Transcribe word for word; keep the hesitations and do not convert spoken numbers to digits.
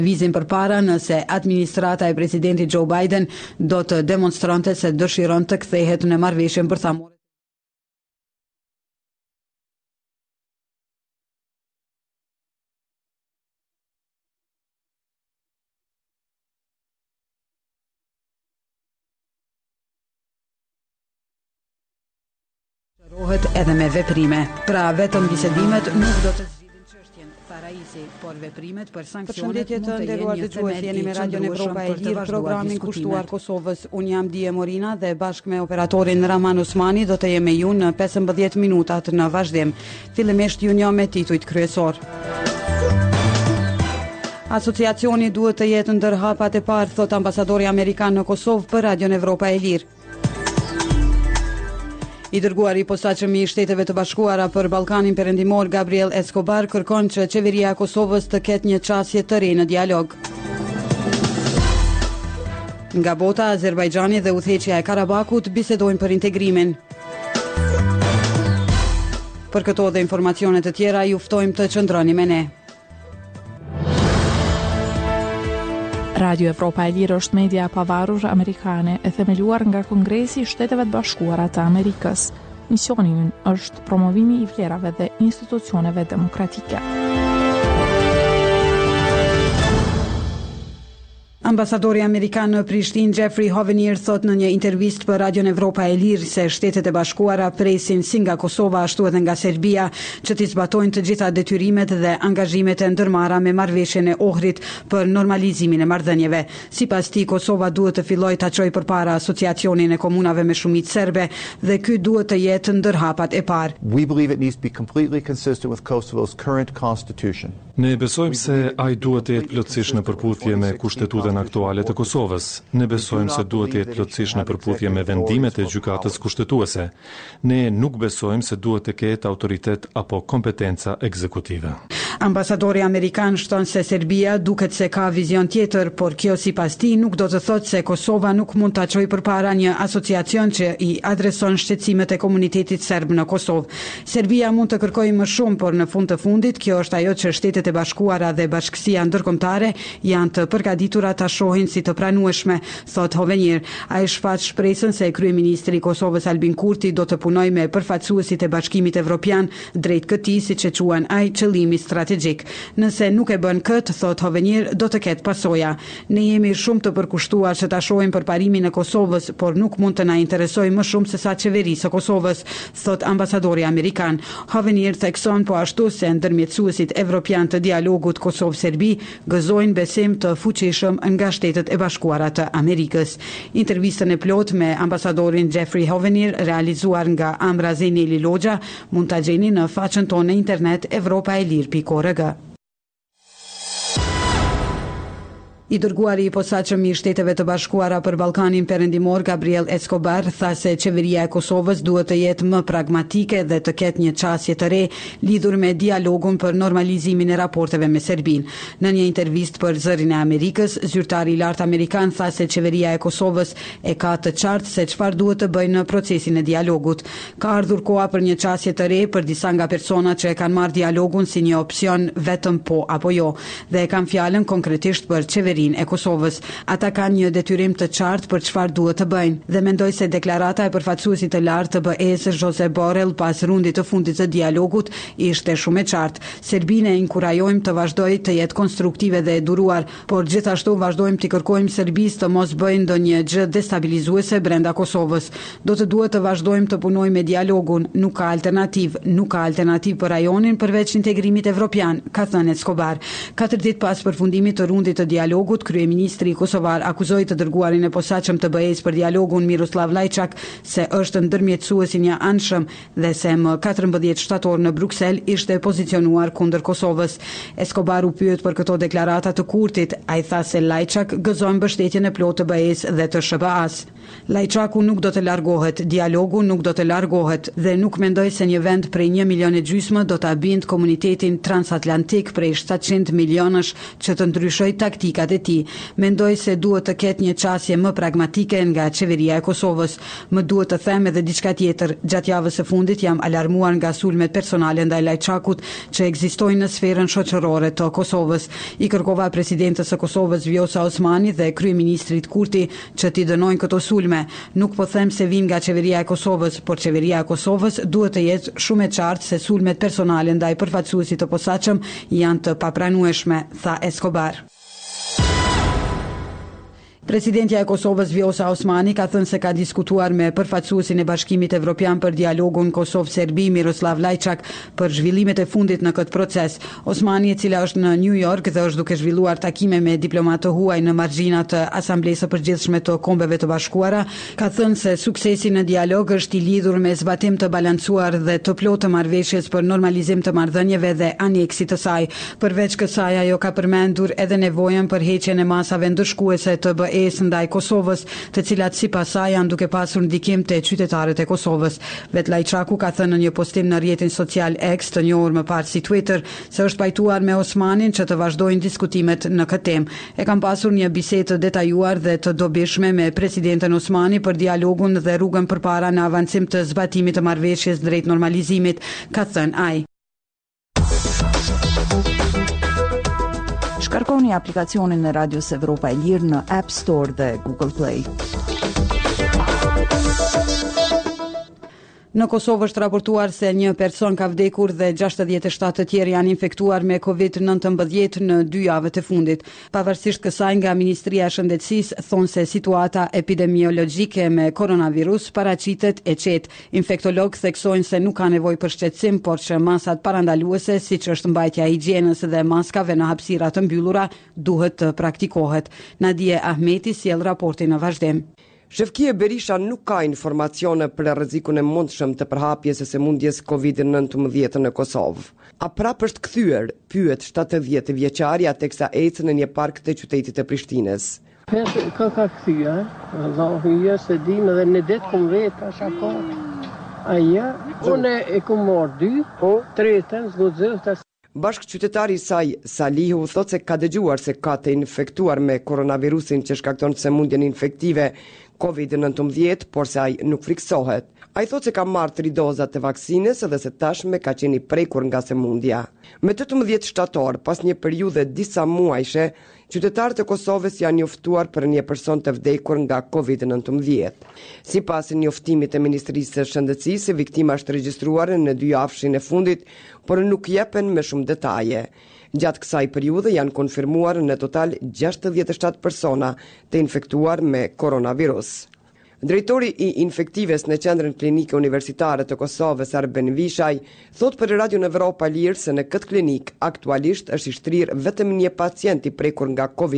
Vizin përpara nëse administrata e presidentit Joe Biden do të demonstronte se dëshiron të kthehet në marrëveshjen bërthamore. Rohet edhe me veprime. Pra vetëm bisedimet nuk do të por veprimet për sanksionet mund të jenë një themelë. Jeni me Radion Evropa e Lirë, programin kushtuar Kosovës. Unë jam Dije Morina dhe bashkë me operatorin Raman Usmani do të jem me ju në pesëmbëdhjetë minutat në vazhdim. Fillimisht ju njoh me titujt kryesor. Asociacioni duhet të jetë ndër hapat e parë, thot ambasadori amerikan në Kosovë për Radion Evropa e Lirë. I dërguari i posaçëm i Shteteve të Bashkuara për Ballkanin Perëndimor Gabriel Escobar kërkon që qeveria e Kosovës të ketë një çështje të re në dialog. Nga bota, Azerbajxhani dhe udhëheqja e Karabakut bisedojnë për integrimin. Për këto dhe informacione të tjera ju ftojmë të qëndroni me ne. Radio Evropa e Lirë është media pavarur amerikane e themeluar nga Kongresi i Shteteve të Bashkuara të Amerikës. Misioni i ynë është promovimi i vlerave dhe institucioneve demokratike. Ambasadori amerikan në Prishtinë Jeffrey Hovenier thot në një intervistë për Radion Evropa e Lirë se Shtetet e Bashkuara presin si nga Kosova ashtu edhe nga Serbia që t'i zbatojnë të gjitha detyrimet dhe angazhimet e ndërmarra me marrëveshjen e Ohrit për normalizimin e marrëdhënieve. Sipas tij, Kosova duhet të fillojë ta çojë përpara asociacionin e komunave me shumicë serbe dhe ky duhet të jetë ndër hapat e parë. We believe it needs to be completely consistent with Kosovo's current constitution. Ne besojmë se ai duhet të jetë plotësisht në përputhje me kushtetutën aktuale të Kosovës. Ne besojmë se duhet të jetë plotësisht në përputhje me vendimet e gjykatës kushtetuese. Ne nuk besojmë se duhet të ketë autoritet apo kompetenca ekzekutive. Ambasadori amerikan shton se Serbia duket se ka vizion tjetër, por kjo sipas tij nuk do të thotë se Kosova nuk mund ta çojë përpara një asociacion që i adreson shqetësimet e komunitetit serb në Kosovë. Serbia mund të kërkojë më shumë, por në fund të fundit kjo është ajo që Shtetet e Bashkuara dhe Bashkësia Ndërkombëtare janë të përgatitura ta shohin si të pranueshme, thot Hovenier. Ai shfaq shpresën se kryeministri i Kosovës Albin Kurti do të punojë me përfaqësuesit e Bashkimit Evropian drejt këtij, siç e quajnë ai, qëllimi strategjik. Nëse nuk e bën këtë, thot Hovenier, do të ketë pasoja. Ne jemi shumë të përkushtuar që ta shohim përparimin e Kosovës, por nuk mund të na interesojë më shumë se sa qeverisë së Kosovës, thot ambasadori amerikan. Hovenier thekson po ashtu se ndërmjetësuesit evropian të dialogut Kosovë-Serbi gëzojnë besim të fuqishëm nga Shtetet e Bashkuara të Amerikës. Intervistën e plot me ambasadorin Jeffrey Hovenier realizuar nga Amra Zeneli Logja mund ta gjeni në faqen tonë në internet evropa e lirë pikë org. I dërguari i posaçëm i Shteteve të Bashkuara për Ballkanin Perëndimor Gabriel Escobar tha se qeveria e Kosovës duhet të jetë më pragmatike dhe të ketë një çështje të re lidhur me dialogun për normalizimin e raporteve me Serbinë. Në një intervistë për Zërin e Amerikës, zyrtari i lartë amerikan tha se qeveria e Kosovës e ka të qartë se çfarë duhet të bëjë në procesin e dialogut. Ka ardhur koha për një çështje të re për disa nga personat që e kanë marrë dialogun si një opsion vetëm po apo jo, dhe e kanë fjalën konkretisht për qeverinë e Kosovës. Ata kanë një detyrim të qartë për çfarë duhet të bëjnë dhe mendoj se deklarata e përfaqësuesit të lartë të B E-s Josep Borrell pas rundit të fundit të dialogut ishte shumë e qartë. Serbinë e inkurajojmë të vazhdojë të jetë konstruktive dhe e duruar, por gjithashtu vazhdojmë të kërkojmë Serbisë të mos bëjë ndonjë gjë destabilizuese brenda Kosovës. Do të duhet të vazhdojmë të punojmë me dialogun, nuk ka alternativë, nuk ka alternativë për rajonin përveç integrimit evropian, ka thënë Escobar. Katër ditë pas përfundimit të rundit të dialogut, kryeministri kosovar akuzoi të dërguarin e posaçëm të B E-s për dialogun Miroslav Lajçak se është ndërmjetësues i një anshëm dhe se më katërmbëdhjetë shtator në Bruksel ishte pozicionuar kundër Kosovës. Escobar u pyet për këto deklarata të Kurtit. Ai tha se Lajçak gëzon mbështetjen e plotë të B E-s dhe të S B A-s. Lajçaku nuk do të largohet, dialogu nuk do të largohet dhe nuk mendoj se një vend prej një milion e gjysmë do ta bindë komunitetin transatlantik prej shtatëqind milionësh që të ndryshojë taktikat e e tij. Mendoj se duhet të ketë një qasje më pragmatike nga qeveria e Kosovës. Më duhet të them edhe diçka tjetër. Gjatë javës së fundit jam alarmuar nga sulmet personale ndaj Lajçakut që ekzistojnë në sferën shoqërore të Kosovës. I kërkova presidentës së Kosovës Vjosa Osmani dhe kryeministrit Kurti që t'i dënojnë këto sulme. Nuk po them se vijnë nga qeveria e Kosovës, por qeveria e Kosovës duhet të jetë shumë e qartë se sulmet personale ndaj përfaqësuesit të posaçëm janë të papranueshme, tha Escobar. Presidentja e Kosovës Vjosa Osmani ka thënë se ka diskutuar me përfaqësuesin e Bashkimit Evropian për dialogun Kosovë-Serbi Miroslav Lajçak për zhvillimet e fundit në këtë proces. Osmani, e cila është në New York dhe është duke zhvilluar takime me diplomatë të huaj në margjina të Asamblesë së Përgjithshme të Kombeve të Bashkuara, ka thënë se suksesi në dialog është i lidhur me zbatim të balancuar dhe të plotë të marrëveshjes për normalizim të marrëdhënieve dhe aneksit të saj. Përveç kësaj, ajo ka përmendur edhe nevojën për heqjen e masave ndëshkuese të B E-s ndaj Kosovës, të cilat sipas saj janë duke pasur ndikim te qytetarët e Kosovës. Vet Lajçaku ka thënë në një postim në rrjetin social X, të njohur më parë si Twitter, se është pajtuar me Osmanin që të vazhdojnë diskutimet në këtë temë. E kam pasur një bisedë të detajuar dhe të dobishme me presidenten Osmani për dialogun dhe rrugën përpara në avancim të zbatimit të marrëveshjes drejt normalizimit, ka thënë ai. Shkarkoni aplikacionin e Radios Evropa e Lirë në App Store dhe Google Play. Në Kosovë është raportuar se një person ka vdekur dhe gjashtëdhjetë e shtatë të tjerë janë infektuar me kovid nëntëmbëdhjetë në dy javët e fundit. Pavarësisht kësaj, nga Ministria e Shëndetësisë thonë se situata epidemiologjike me koronavirus paraqitet e qetë. Infektologë theksojnë se nuk ka nevojë për shqetësim, por që masat parandaluese, siç është mbajtja e higjienës dhe maskave në hapësira të mbyllura, duhet të praktikohet. Nadije Ahmeti sjell raportin në vazhdim. Shefkia Berisha nuk ka informacione për rrezikun e mundshëm të përhapjes së sëmundjes kovid nëntëmbëdhjetë në Kosovë. A prapë është kthyer, pyet shtatëdhjetë vjeçarja teksa ecën në një park të qytetit të Prishtinës. Ka ka kthyer, Allahu ja se dim edhe në det kum vet tash apo. Aja, unë e kum marr dy, po tretën zgjozë. Bashkë qytetari i saj, Salihu, thot se ka dëgjuar se ka të infektuar me koronavirusin që shkakton sëmundjen infektive kovid nëntëmbëdhjetë, por se ai nuk friksohet. Ai thot se ka marrë tri doza të vaksinës dhe se tashme ka qenë i prekur nga sëmundja. Me tetëmbëdhjetë shtator, pas një periudhe disa muajshe, qytetarët e Kosovës janë njoftuar për një person të vdekur nga kovid nëntëmbëdhjetë. Sipas njoftimit të Ministrisë së Shëndetësisë, viktima është regjistruar në dy javëshin e fundit, por nuk jepen me shumë detaje. Gjatë kësaj periudhe janë konfirmuar në total gjashtëdhjetë e shtatë persona të infektuar me koronavirus. Drejtori i infektives në qendrën klinike universitare të Kosovës, Arben Vishaj, thot për Radio Evropa Lirë se në këtë klinik aktualisht është i shtrirë vetëm një pacient i prekur nga kovid